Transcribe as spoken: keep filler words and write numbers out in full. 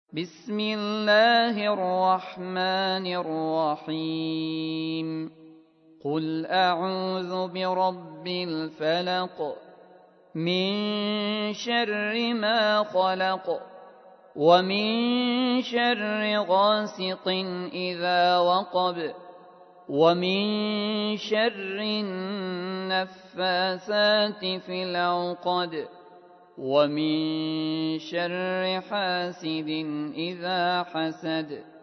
بسم الله الرحمن الرحيم قل أعوذ برب الفلق من شر ما خلق ومن شر غاسق إذا وقب ومن شر النفاثات في العقد ومن شر حاسد إذا حسد